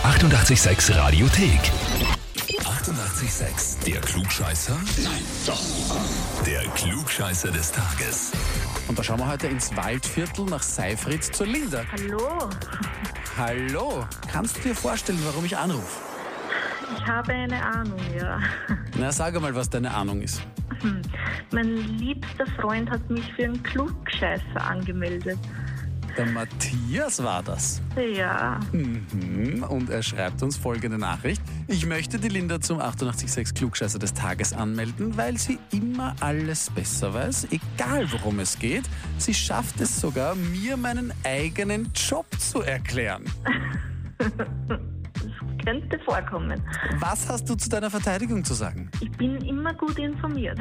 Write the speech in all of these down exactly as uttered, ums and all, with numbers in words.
achtundachtzig Komma sechs Radiothek. achtundachtzig Komma sechs. Der Klugscheißer? Nein, doch. Der Klugscheißer des Tages. Und da schauen wir heute ins Waldviertel nach Seifried zur Linda. Hallo, Hallo, kannst du dir vorstellen, warum ich anrufe? ich habe eine Ahnung, ja. Na, sag mal, was deine Ahnung ist. Hm. Mein liebster Freund hat mich für einen Klugscheißer angemeldet. Der Matthias war das. Ja, Mhm. Und er schreibt uns folgende Nachricht. Ich möchte die Linda zum achtundachtzig Komma sechs Klugscheißer des Tages anmelden, weil sie immer alles besser weiß, egal worum es geht. Sie schafft es sogar, mir meinen eigenen Job zu erklären. das könnte vorkommen. Was hast du zu deiner Verteidigung zu sagen? Ich bin immer gut informiert.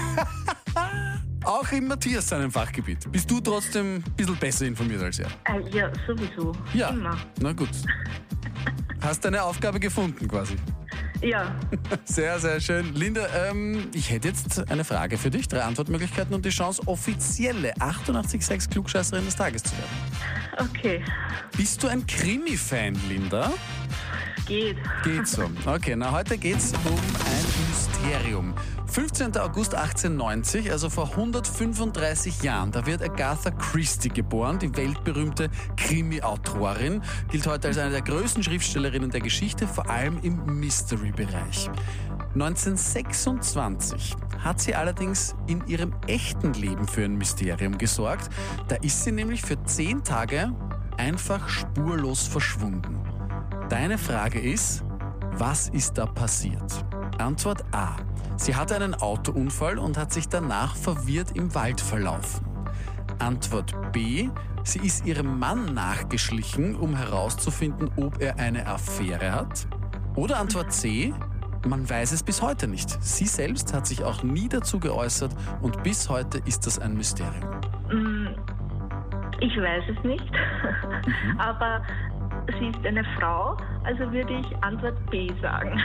Auch in Matthias seinem Fachgebiet. Bist du trotzdem ein bisschen besser informiert als er? Äh, ja, sowieso. Ja, Immer. na gut. Hast deine Aufgabe gefunden quasi. Ja, Sehr, sehr schön. Linda, ähm, ich hätte jetzt eine Frage für dich. Drei Antwortmöglichkeiten und die Chance, offizielle achtundachtzig Komma sechs Klugscheißerin des Tages zu werden. okay. Bist du ein Krimi-Fan, Linda? Geht. Geht so. Okay, na heute geht's um ein Mysterium. fünfzehnten August achtzehnhundertneunzig, also vor hundertfünfunddreißig Jahren, da wird Agatha Christie geboren, die weltberühmte Krimi-Autorin, gilt heute als eine der größten Schriftstellerinnen der Geschichte, vor allem im Mystery-Bereich. neunzehnhundertsechsundzwanzig hat sie allerdings in ihrem echten Leben für ein Mysterium gesorgt. Da ist sie nämlich für zehn Tage einfach spurlos verschwunden. Deine Frage ist, was ist da passiert? Antwort A. Sie hatte einen Autounfall und hat sich danach verwirrt im Wald verlaufen. Antwort B. Sie ist ihrem Mann nachgeschlichen, um herauszufinden, ob er eine Affäre hat. Oder Antwort C. Man weiß es bis heute nicht. Sie selbst hat sich auch nie dazu geäußert und bis heute ist das ein Mysterium. Hm, ich weiß es nicht, aber sie ist eine Frau, also würde ich Antwort B sagen.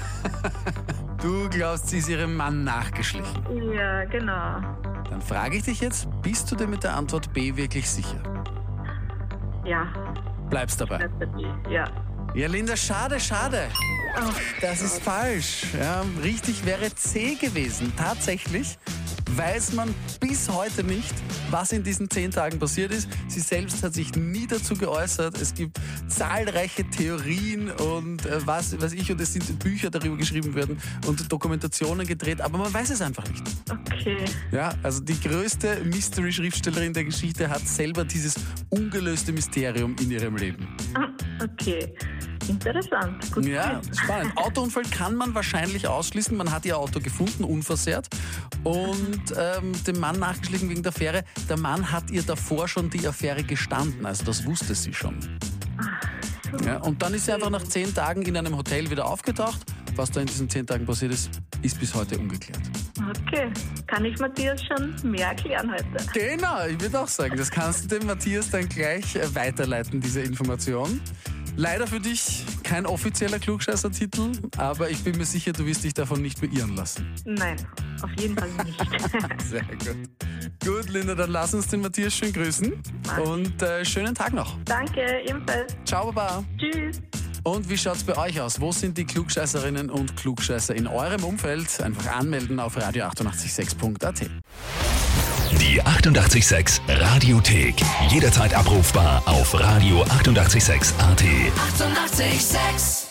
Du glaubst, sie ist ihrem Mann nachgeschlichen. Ja, genau. Dann frage ich dich jetzt, bist du dir mit der Antwort B wirklich sicher? Ja, Bleibst dabei. ja. Ja, Linda, schade, schade. Oh, Das ist falsch. Ja, richtig wäre C gewesen. Tatsächlich weiß man bis heute nicht, was in diesen zehn Tagen passiert ist. Sie selbst hat sich nie dazu geäußert. Es gibt zahlreiche Theorien und äh, was weiß ich, und es sind Bücher darüber geschrieben werden und Dokumentationen gedreht, aber man weiß es einfach nicht. okay. Ja, also die größte Mystery-Schriftstellerin der Geschichte hat selber dieses ungelöste Mysterium in ihrem Leben. Ah, okay. Interessant. Gut. Ja, spannend. Autounfall kann man wahrscheinlich ausschließen. Man hat ihr Auto gefunden, unversehrt. Und ähm, dem Mann nachgeschlichen wegen der Affäre. Der Mann hat ihr davor schon die Affäre gestanden. Also das wusste sie schon. Ja, und dann ist sie einfach nach zehn Tagen in einem Hotel wieder aufgetaucht. Was da in diesen zehn Tagen passiert ist, ist bis heute ungeklärt. Okay. Kann ich Matthias schon mehr erklären heute? Genau, ich würde auch sagen, das kannst du dem Matthias dann gleich äh, weiterleiten, diese Information. Leider für dich kein offizieller Klugscheißer-Titel, aber ich bin mir sicher, du wirst dich davon nicht beirren lassen. Nein, auf jeden Fall nicht. Sehr gut. Gut, Linda, dann lass uns den Matthias schön grüßen und äh, schönen Tag noch. Danke, ebenfalls. Ciao, Baba. Tschüss. Und wie schaut's bei euch aus? Wo sind die Klugscheißerinnen und Klugscheißer in eurem Umfeld? Einfach anmelden auf radio achtundachtzig sechs punkt a t. Die achtundachtzig Komma sechs Radiothek. Jederzeit abrufbar auf radio achtundachtzig sechs punkt a t. achtundachtzig Komma sechs